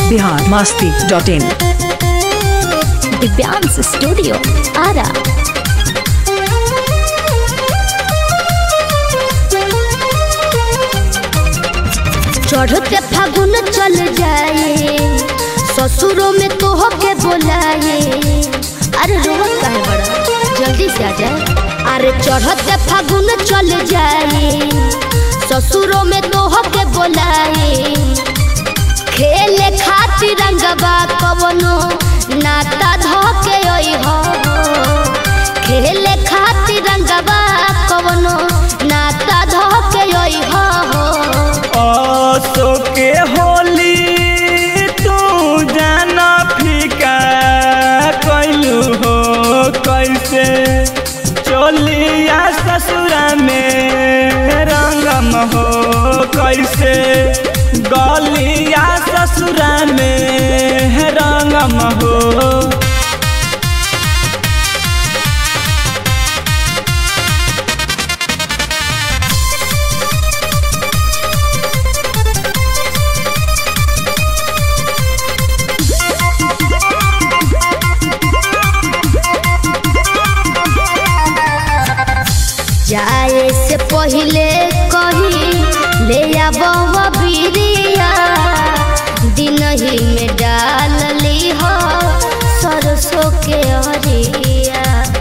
biharmasti.in Divyansh studio Ara. चढ़ते फागुन चल जाए ससुरों में तो होके बोलाए। अरे रोवत काहे बड़ा, जल्दी से आ जाए। अरे चढ़ते फागुन चल जाए ससुरों में तो होके बोलाए। खेले खातिर रंगवा कवनो नाता धोके ओई हो। खेले खातिर रंगवा कवनो नाता धोके ओई हो। आसो के होली तू जाना फीका कैलू हो। कैसे चलिया ससुरा में रंगम हो। कैसे गलिया ससुरा में रंगम हो। जाए से पहले कहीं ले आबो बिरिया। दिन ही में डाल ली हो सरसों के हरिया।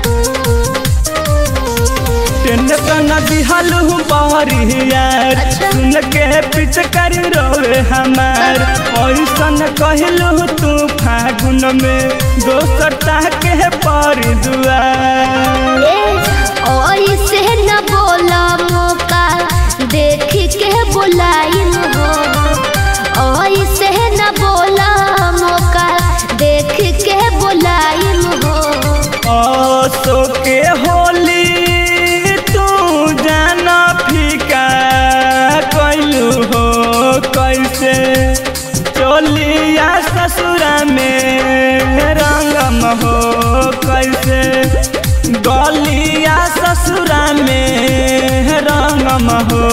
टेंशन दिहल हूँ बारिया। सुन के पिच कर रोवे हमार। ऐसन कहलू तू फागुन में दोसर के पर दुआर। ऐसे न बोला मौका देख के बुलाइन हो। ऐसे न बोला मौका देख के बुलाइन हो। आसो के होली तू जाना फीका कैलू हो। कैसे चलिया ससुरा में रंगम हो। कैसे गलिया ससुरा में रंगम हो।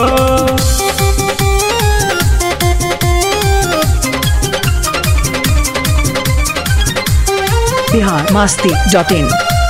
biharmasti.in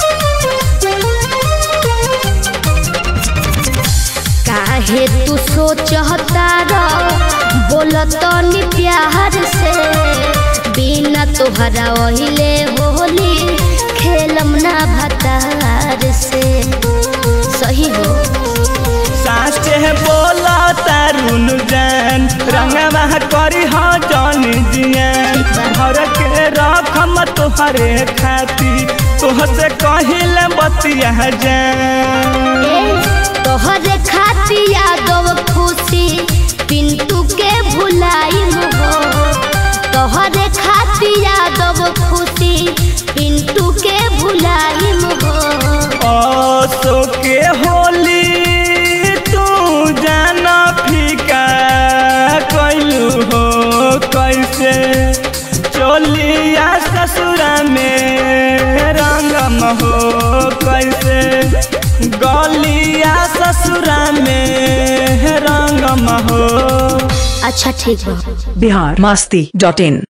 काहे तू सोचता बोलत नि प्यार से। बिना तोहरा ओहिले होली खेलम ना भतार से। सही हो साचे बोला तारुन जान रंगवा करी हो जान जियान। घर के रखम तोहरे खाती तोहसे कहिल बतिया जान। तोहरे खाती यादव खुशी पिंटू के भुलाइन हो। तोहरे खाती यादव खुशी पिंटू के भुलाइन हो। आसो के होली तू जाना फीका कैलू हो। कैसे चलिया ससुरा में रंगम हो। कैसे गलिया ससुरा में रंगम हो। अच्छा ठीक है। biharmasti.in